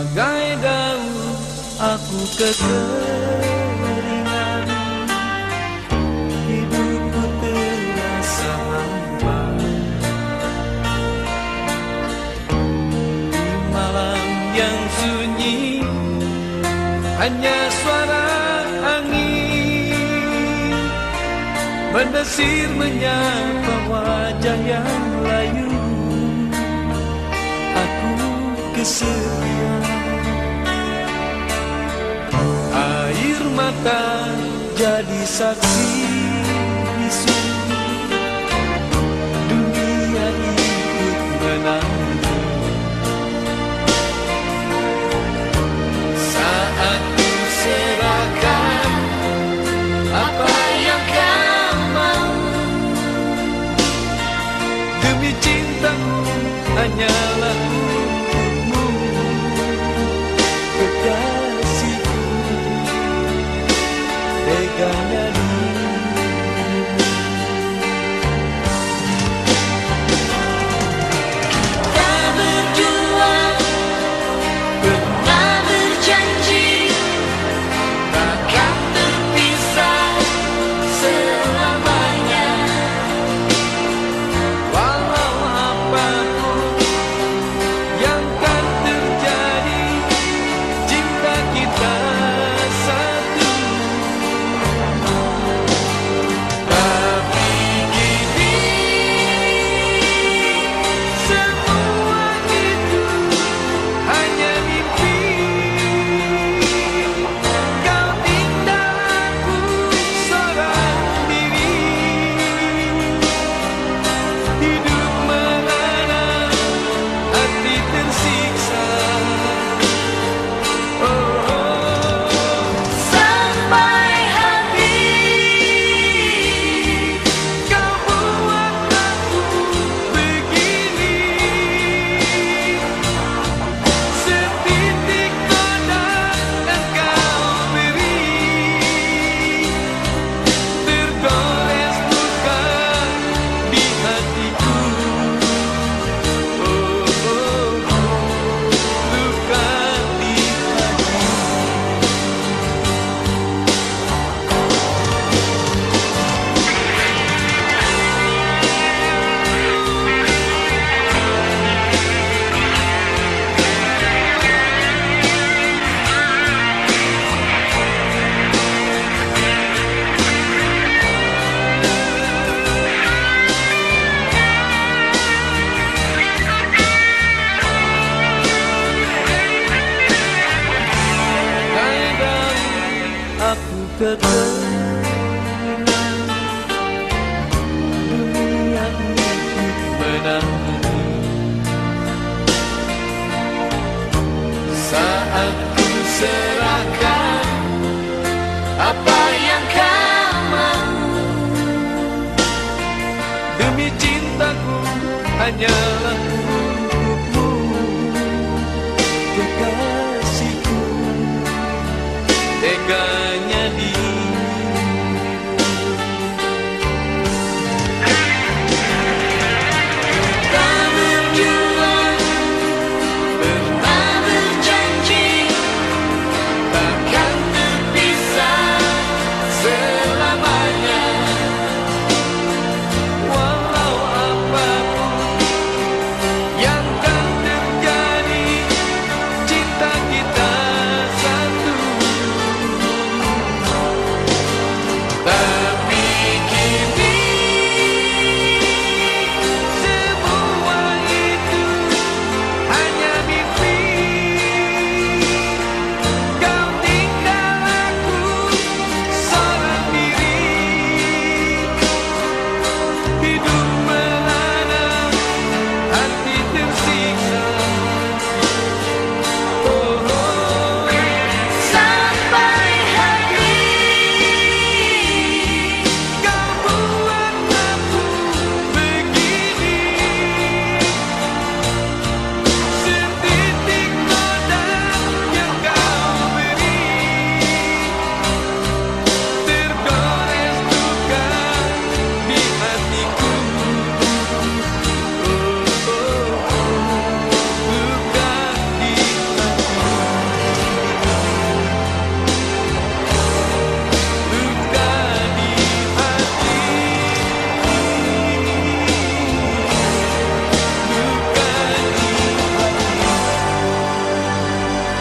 Bagai daun aku kekeringan, hidupku terasa hampa. Di malam yang sunyi hanya suara angin mendesir menyapa wajah yang layu. Aku kesepian, air mata jadi saksi bisu. Dunia ikut menangis saat ku serahkan apa yang kau mau. Demi cintaku hanyalah untukmu, kekasihku, teganya dirimu. Kita berdua pernah berjanji takkan terpisah selamanya. Walau apapun yang kan terjadi, cinta kita satu. Tapi kini semua itu hanya mimpi. Kau tinggal aku seorang diri, hidup melana, hati tersiksa. Sampai habis Kau buat aku begini, setitik noda yang kau beri, tergores luka di hatiku. Luka di hatiku. Kadang aku kekeringan, dunia ikut menangis saat ku serahkan apa yang kau mau. demi cintaku hanyalah